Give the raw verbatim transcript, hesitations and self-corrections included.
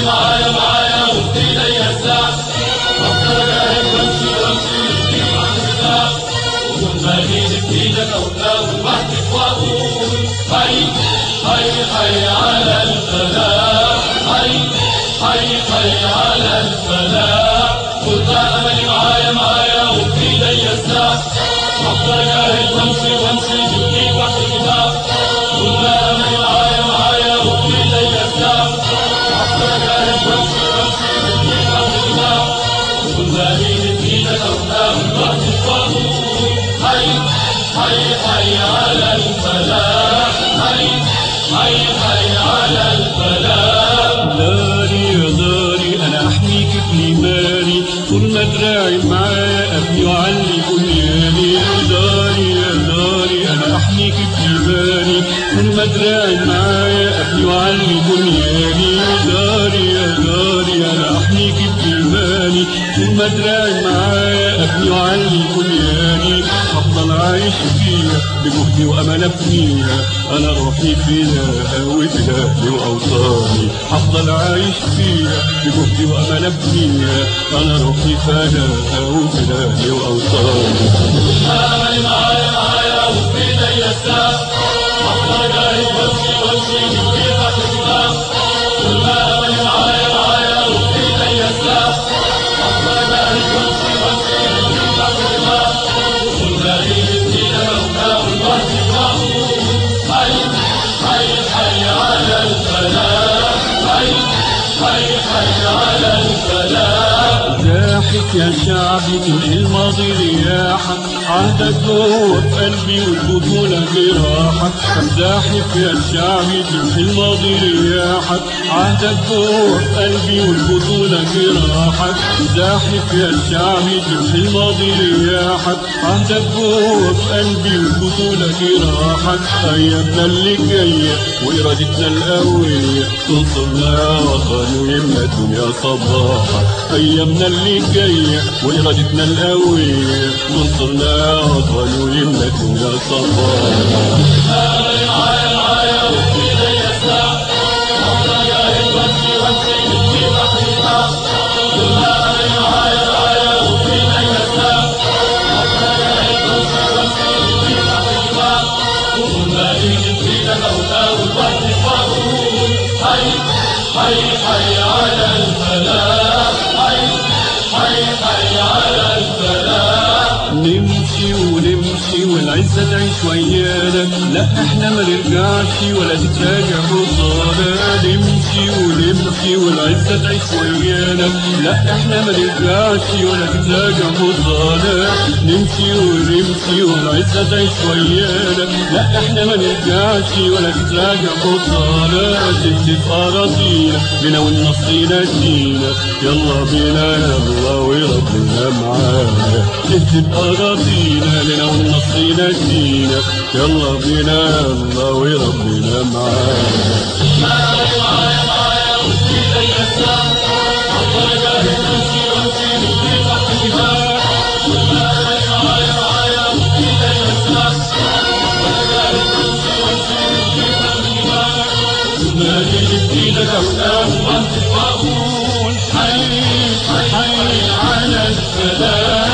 اللي معايا معايا وفي ايديا الساعة، افضل اجاهد وامشي وامشي وامشي مع السلاح، وطول ما ايدي في ايدك اقول لوحدك واقول حي حي حي على الفلاح، حي حي حي على الفلاح. قلت املي معايا معايا وفي ايديا الساعة، افضل اجاهد وامشي وامشي بايديك وحدك السلاح، قلت املي معايا معايا وفي ايديا الساعة، افضل اجاهد وامشي وامشي بايديك وحدك السلاح، وطول ما ايدي في ايدك اقول لوحدك واقول حي حي حي على الفلاح، حي حي حي على الفلاح. داري يا داري انا احميك بإيماني، طول ما دراعي معايا ابني وعلي بنياني. داري يا داري انا احميك بإيماني، طول ما دراعي معايا ابني وعلي بنياني. داري يا داري انا احميك بإيماني، طول ما دراعي معايا ابني وعلي بنياني. افضل عايش فيها بجهدي وامل ابنيها، انا روحي فيها وبلادي واوطاني. افضل عايش فيها بجهدي وامل ابنيها، انا روحي فيها وبلادي واوطاني. املي معايا معايا وفي ايديا الساعة، افضل اجاهد وامشي وامشي بايديك وحدك السلاح، طول ما املي معايا معايا وفي ايديا الساعة، افضل اجاهد وامشي وامشي بايديك وحدك السلاح، طول ما ايدي في ايدك اقول لوحدك واقول حي حي حي على الفلاح، حي حي حي على الفلاح. زاحف يا شعبي تنقي الماضي رياحك، عهدك جوه في قلبي والبطولة جراحك. زاحف يا شعبي تنقي الماضي رياحك، عهدك جوه في قلبي والبطولة جراحك. زاحف يا شعبي تنقي الماضي رياحك، عهدك جوه في قلبي والبطولة جراحك. ايامنا اللي جاية وارادتنا القوية، تنصرنا يا وطن ويملى الدنيا صباحك. ايامنا اللي جاية وارادتنا القوية، تنصرنا يا وطن ويملى الدنيا صباحك. املي معايا معايا وفي ايديا الساعة، افضل اجاهد وامشي وامشي بايديك وحدك السلاح، طول ما املي معايا معايا وفي ايديا الساعة، افضل اجاهد وامشي وامشي بايديك وحدك السلاح، طول ما ايدي في ايدك اقول لوحدك واقول حي حي حي على الفلاح، حي حي حي على الفلاح. نمشي ونمشي والعزة تعيش ويانا، لا احنا ما نرجعش ولا تتراجع خطانا. نمشي ونمشي والعزة تعيش ويانا، لا احنا ما نرجعش ولا تتراجع خطانا. نمشي ونمشي والعزة تعيش ويانا، لا احنا ما نرجعش ولا تتراجع خطانا. تهتف اراضينا بنا والنصر ينادينا، يلا بينا يلا وربنا معانا. تهتف اراضينا لنا والنصر ينادينا، يلا بينا يلا وربنا معانا. املي معايا معايا وفي ايديا الساعة، افضل اجاهد وامشي وامشي بايديك وحدك السلاح، طول ما املي معايا معايا وفي ايديا الساعة، افضل اجاهد وامشي وامشي بايديك وحدك السلاح، طول ما ايدي في ايدك اقول لوحدك واقول حي حي على الفلاح.